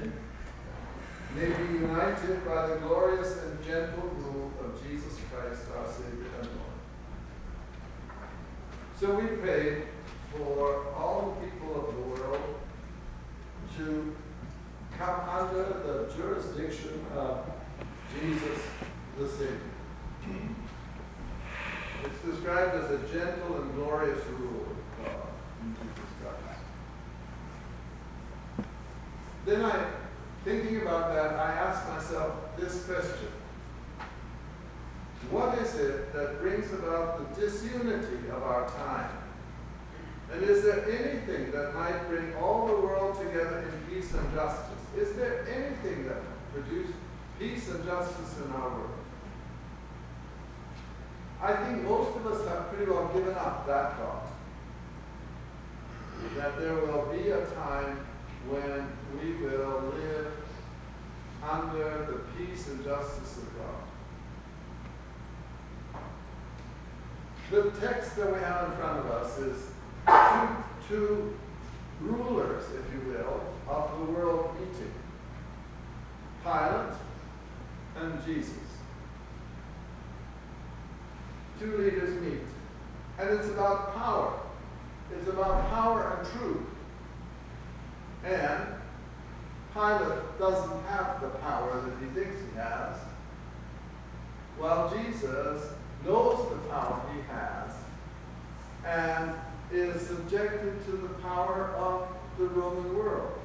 men may be united by the glorious and gentle rule of Jesus Christ, our Savior and Lord. So we pray for all the people of the world to come under the jurisdiction of Jesus the Savior. It's described as a gentle and glorious rule of God in Jesus Christ. Then thinking about that, I ask myself this question. What is it that brings about the disunity of our time? And is there anything that might bring all the world together in peace and justice? Is there anything that produces peace and justice in our world? I think most of us have pretty well given up that thought. That there will be a time when we will live under the peace and justice of God. The text that we have in front of us is two rulers, if you will, of the world meeting. Pilate and Jesus. Two leaders meet. And it's about power. It's about power and truth. And Pilate doesn't have the power that he thinks he has, while Jesus knows the power he has and is subjected to the power of the Roman world.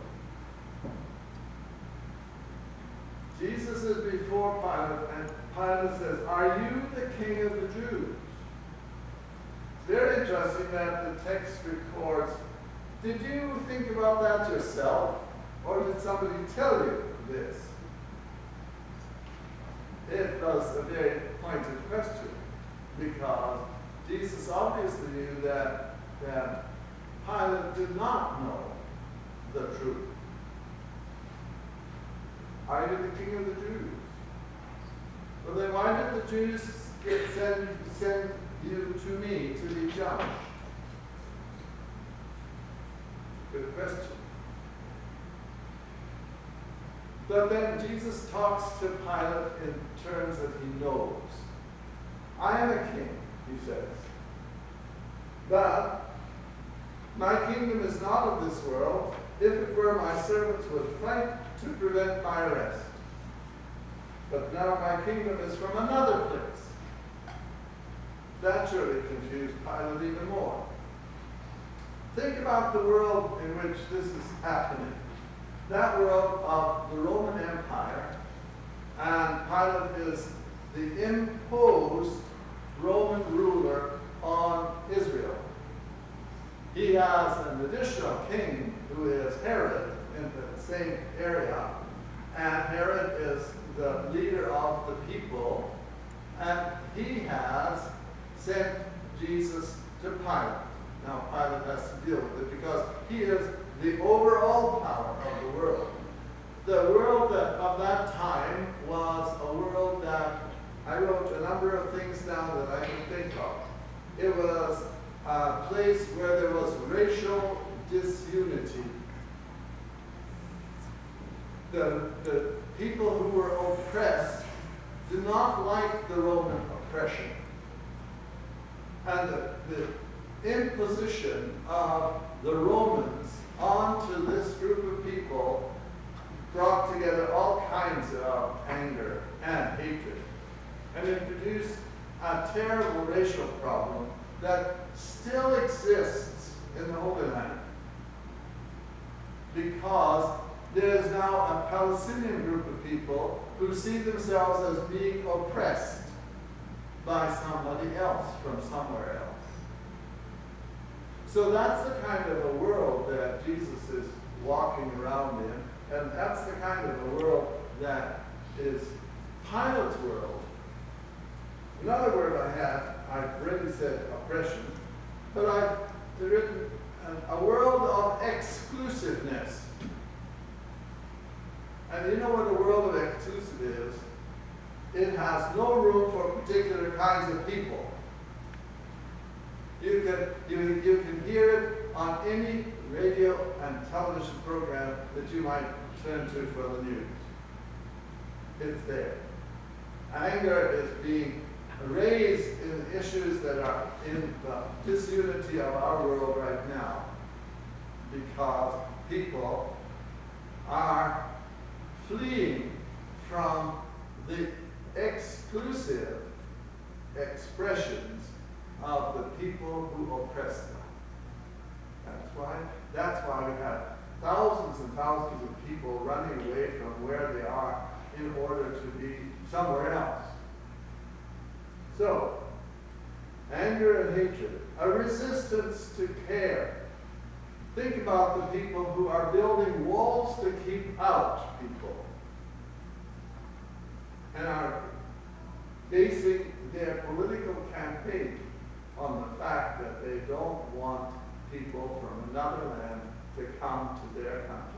Jesus is before Pilate, and Pilate says, "Are you the king of the Jews?" It's very interesting that the text records, did you think about that yourself, or did somebody tell you this? It was a very pointed question, because Jesus obviously knew that Pilate did not know the truth. Are you the king of the Jews? Well, then why did the Jews send you to me to be judged? Good question. But then Jesus talks to Pilate in terms that he knows. I am a king, he says. But my kingdom is not of this world. If it were, my servants would fight to prevent my arrest. But now my kingdom is from another place. That surely confused Pilate even more. Think about the world in which this is happening. That world of the Roman Empire, and Pilate is the imposed Roman ruler on Israel. He has an additional king who is Herod in the same area, and Herod is the leader of the people, and he has sent Jesus to Pilate. Now Pilate has to deal with it because he is the overall power of the world. The world of that time was a world that I wrote a number of things down that I can think of. It was a place where there was racial disunity. The people who were oppressed did not like the Roman oppression. And the imposition of the Romans onto this group of people brought together all kinds of anger and hatred. And it produced a terrible racial problem that still exists in the Holy Land. Because there is now a Palestinian group of people who see themselves as being oppressed by somebody else from somewhere else. So that's the kind of a world that Jesus is walking around in, and that's the kind of a world that is Pilate's world. Another word I've already said oppression, but I've written a world of exclusiveness. And you know what a world of exclusive is? It has no room for particular kinds of people. You can hear it on any radio and television program that you might turn to for the news. It's there. Anger is being raised in issues that are in the disunity of our world right now because people are fleeing from the exclusive expressions of the people who oppress them. That's why we have thousands and thousands of people running away from where they are in order to be somewhere else. So, anger and hatred, a resistance to care. Think about the people who are building walls to keep out people and are basing their political campaign on the fact that they don't want people from another land to come to their country.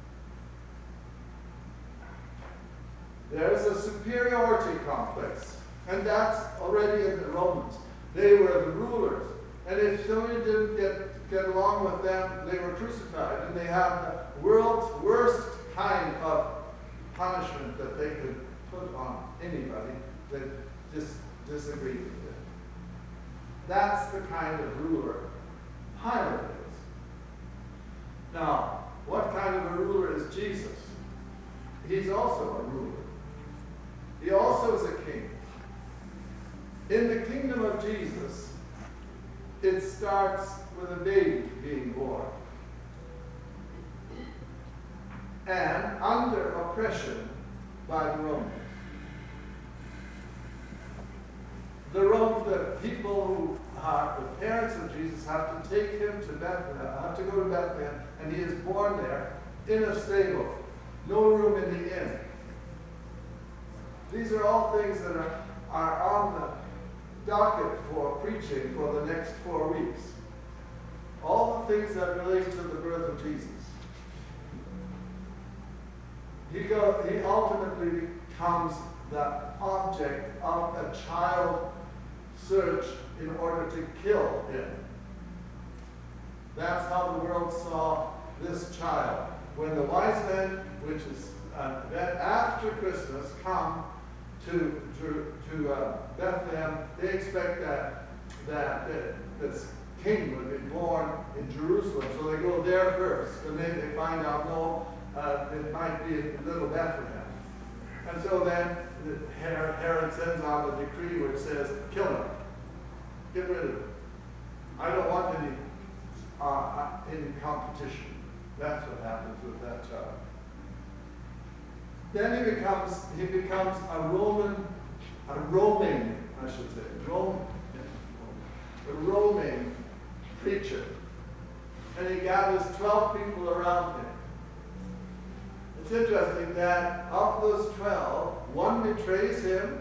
There's a superiority complex, and that's already in the Romans. They were the rulers, and if somebody didn't get along with them, they were crucified, and they had the world's worst kind of punishment that they could put on anybody that disagreed with them. That's the kind of ruler Pilate is. Now, what kind of a ruler is Jesus? He's also a ruler. He also is a king. In the kingdom of Jesus, it starts with a baby being born. And under oppression by the Romans. The people who are the parents of Jesus have to take him to Bethlehem, have to go to Bethlehem, and he is born there in a stable. No room in the inn. These are all things that are on the docket for preaching for the next 4 weeks. All the things that relate to the birth of Jesus. He ultimately becomes the object of a child search in order to kill him. That's how the world saw this child. When the wise men, which is then after Christmas, come to Bethlehem, they expect that this king would be born in Jerusalem. So they go there first, and then they find out, no, it might be in little Bethlehem. And so then Herod sends out a decree which says, kill him. Get rid of him. I don't want any competition. That's what happens with that child. Then he becomes a roaming preacher. And he gathers 12 people around him. It's interesting that of those 12, one betrays him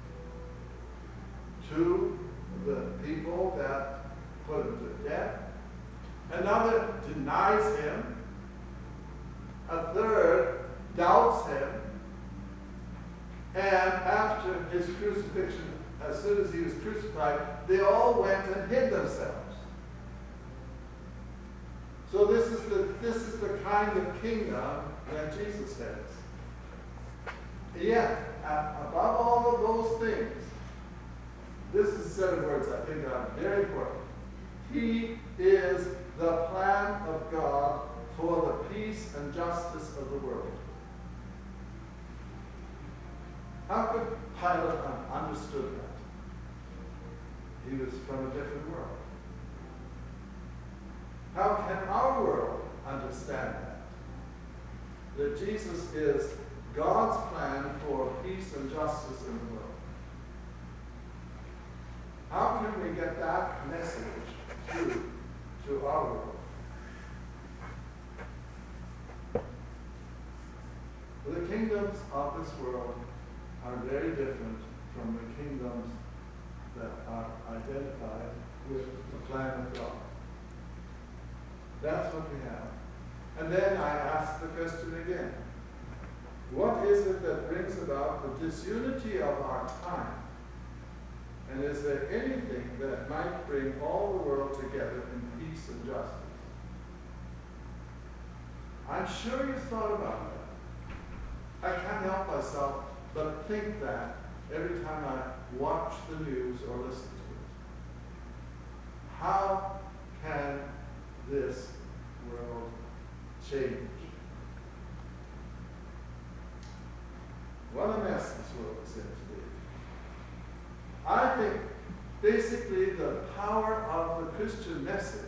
to the people that put him to death. Another denies him. A third doubts him. And after his crucifixion, as soon as he was crucified, they all went and hid themselves. So this is the kind of kingdom that Jesus has. Yet, above all of those things, this is a set of words I think are very important. He is the plan of God for the peace and justice of the world. How could Pilate have understood that? He was from a different world. How can our world understand that? That Jesus is God's plan for peace and justice in the world. How can we get that message through to our world? The kingdoms of this world are very different from the kingdoms that are identified with the plan of God. That's what we have. And then I ask the question again. What is it that brings about the disunity of our time? And is there anything that might bring all the world together in peace and justice? I'm sure you've thought about that. myself, but think that every time I watch the news or listen to it. How can this world change? What a mess this world is in today. I think basically the power of the Christian message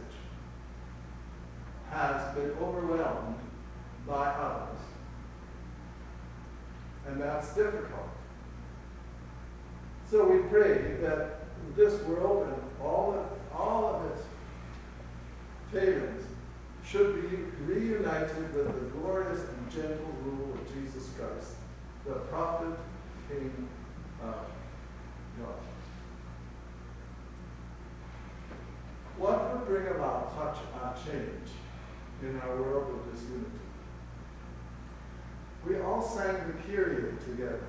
has been overwhelmed by others. And that's difficult. So we pray that this world and all of its failings should be reunited with the glorious and gentle rule of Jesus Christ, the prophet, King of God. What would bring about such a change in our world of disunity? We all sang the Kyrie together.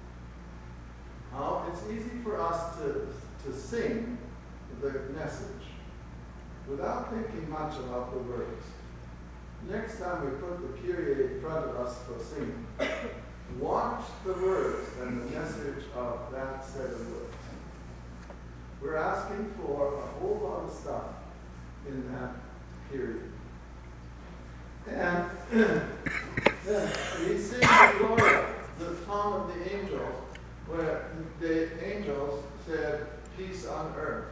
Now, it's easy for us to sing the message without thinking much about the words. Next time we put the Kyrie in front of us for singing, watch the words and the message of that set of words. We're asking for a whole lot of stuff in that Kyrie. And we sing the Gloria, the song of the angels, where the angels said, peace on earth.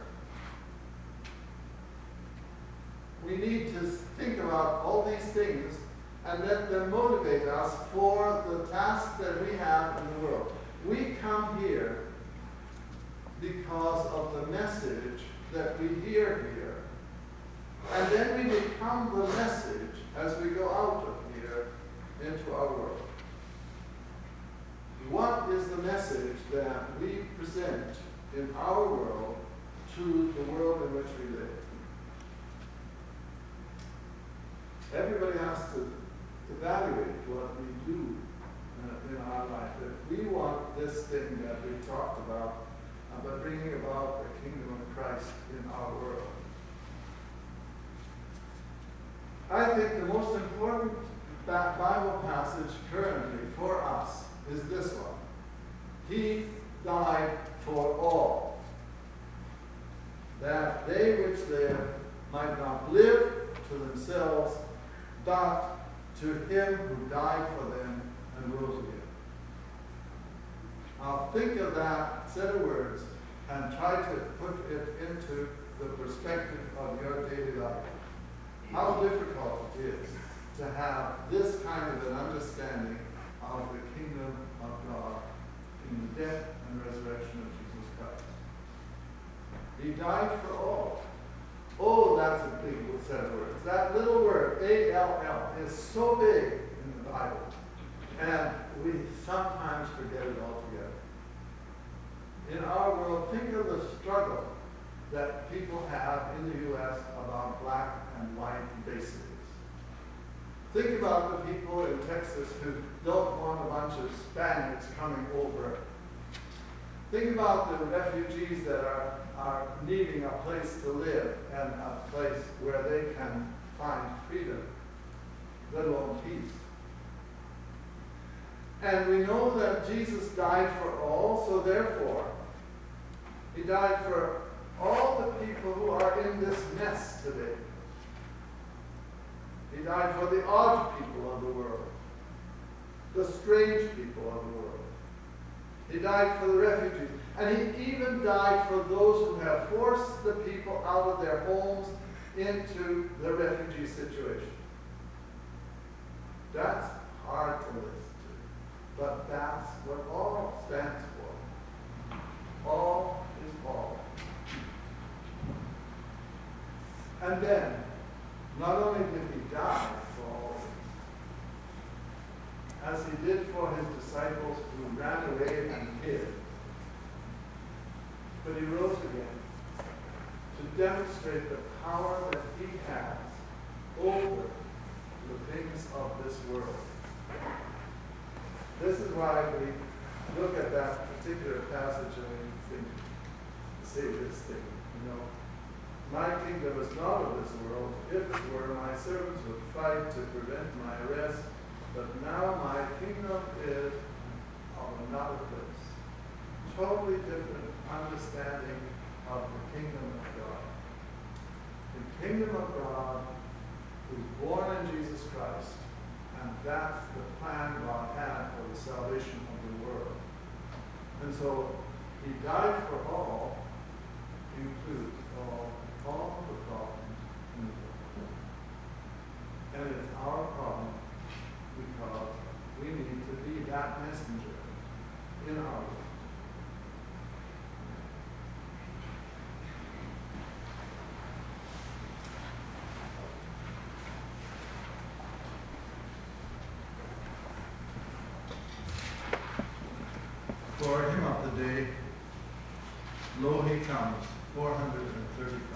We need to think about all these things and let them motivate us for the task that we have in the world. We come here because of the message that we hear here. And then we become the message as we go out of here into our world. What is the message that we present in our world to the world in which we live? Everybody has to evaluate what we do in our life. If we want this thing that we talked about bringing about the kingdom of Christ in our world. I think the most important Bible passage currently for us is this one. He died for all, that they which live might not live to themselves, but to him who died for them and rose again. Now think of that set of words and try to put it into the perspective of your daily life. How difficult it is to have this kind of an understanding of the kingdom of God in the death and resurrection of Jesus Christ. He died for all. Oh, that's a big set of words. That little word, A-L-L, is so big in the Bible. And we sometimes forget it altogether. In our world, think of the struggle that people have in the U.S. about black and white races. Think about the people in Texas who don't want a bunch of Spaniards coming over. Think about the refugees that are needing a place to live and a place where they can find freedom, let alone peace. And we know that Jesus died for all, so therefore, he died for all the people who are in this mess today. He died for the odd people of the world, the strange people of the world. He died for the refugees. And he even died for those who have forced the people out of their homes into the refugee situation. That's hard to listen to, but that's what all stands for. All is all. And then, not only did he die for all as he did for his disciples who ran away and hid, but he rose again to demonstrate the power that he has over the things of this world. This is why we look at that particular passage and we think, say this thing, my kingdom is not of this world. If it were, my servants would fight to prevent my arrest, but now my kingdom is another place. Totally different understanding of the kingdom of God. The kingdom of God was born in Jesus Christ, and that's the plan God had for the salvation of the world. And so he died for all, includes all the problems in the world. And it's our problem because we need to be that messenger in our world. For hymn of the day, Lo He Comes, 434.